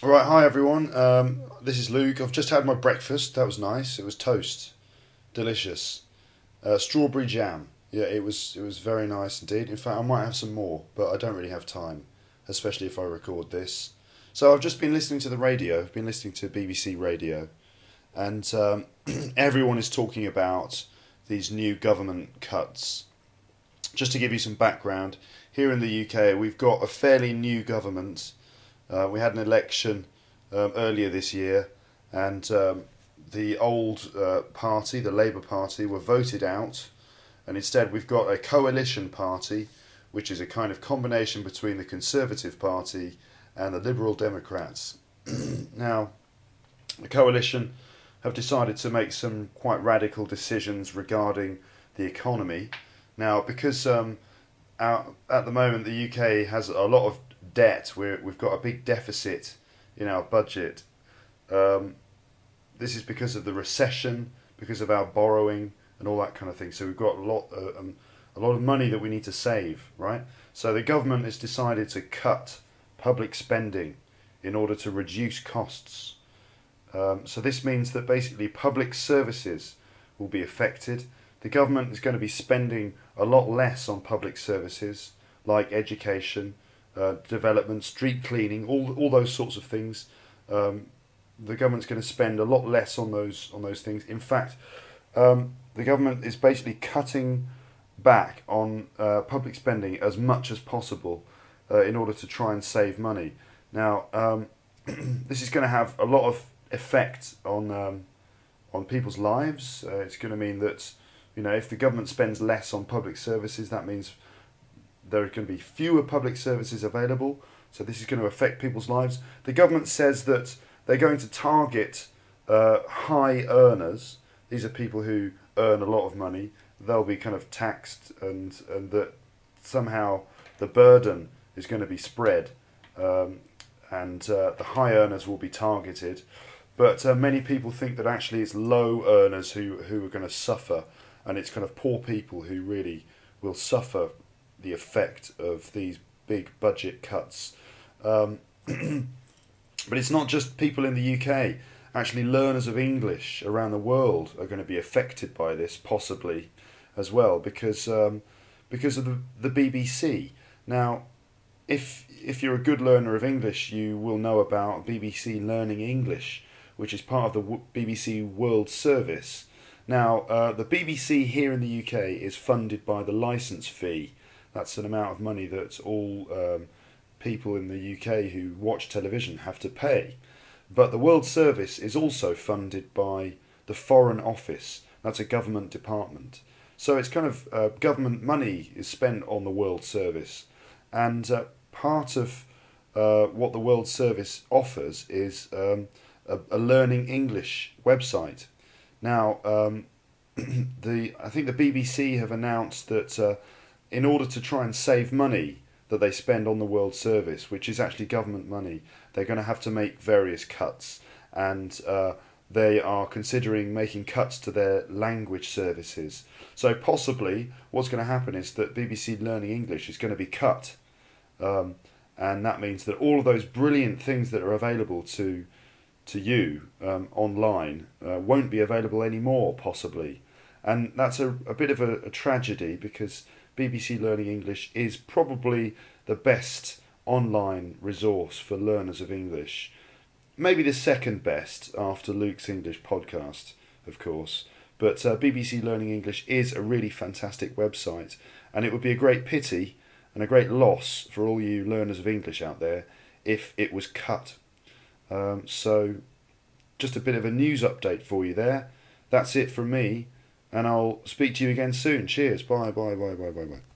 All right, hi everyone. This is Luke. I've just had my breakfast. That was nice. It was toast, delicious. Strawberry jam. Yeah, it was very nice indeed. In fact, I might have some more, but I don't really have time, especially if I record this. So I've just been listening to the radio. I've been listening to BBC Radio, and everyone is talking about these new government cuts. Just to give you some background, here in the UK, we've got a fairly new government. We had an election earlier this year, and the old party, the Labour Party, were voted out, and instead we've got a coalition party, which is a kind of combination between the Conservative Party and the Liberal Democrats. Now, the coalition have decided to make some quite radical decisions regarding the economy. Now, because at the moment the UK has a lot of debt, we've got a big deficit in our budget. This is because of the recession, because of our borrowing and all that kind of thing. So we've got a lot of money that we need to save, right? So the government has decided to cut public spending in order to reduce costs. So this means that basically public services will be affected. The government is going to be spending a lot less on public services like education, development, street cleaning, all those sorts of things. The government's going to spend a lot less on those things. In fact, the government is basically cutting back on public spending as much as possible in order to try and save money. Now, this is going to have a lot of effect on people's lives. It's going to mean that if the government spends less on public services, that means there are going to be fewer public services available. So this is going to affect people's lives. The government says that they're going to target high earners. These are people who earn a lot of money. They'll be kind of taxed, and that somehow the burden is going to be spread, and the high earners will be targeted. But many people think that actually it's low earners who are going to suffer, and it's kind of poor people who really will suffer the effect of these big budget cuts. But it's not just people in the UK. Actually, learners of English around the world are going to be affected by this, possibly, as well, because of the BBC. Now, if you're a good learner of English, you will know about BBC Learning English, which is part of the BBC World Service. Now, the BBC here in the UK is funded by the licence fee. That's an amount of money that all people in the UK who watch television have to pay. But the World Service is also funded by the Foreign Office. That's a government department. So it's kind of government money is spent on the World Service. And part of what the World Service offers is a learning English website. Now, I think the BBC have announced that in order to try and save money that they spend on the World Service, which is actually government money, they're going to have to make various cuts, and they are considering making cuts to their language services. So possibly what's going to happen is that BBC Learning English is going to be cut, and that means that all of those brilliant things that are available to you online won't be available anymore, possibly. And that's a bit of a tragedy, because BBC Learning English is probably the best online resource for learners of English. Maybe the second best after Luke's English podcast, of course. But BBC Learning English is a really fantastic website, and it would be a great pity and a great loss for all you learners of English out there if it was cut. So just a bit of a news update for you there. That's it from me, and I'll speak to you again soon. Cheers. Bye, bye, bye, bye, bye, bye.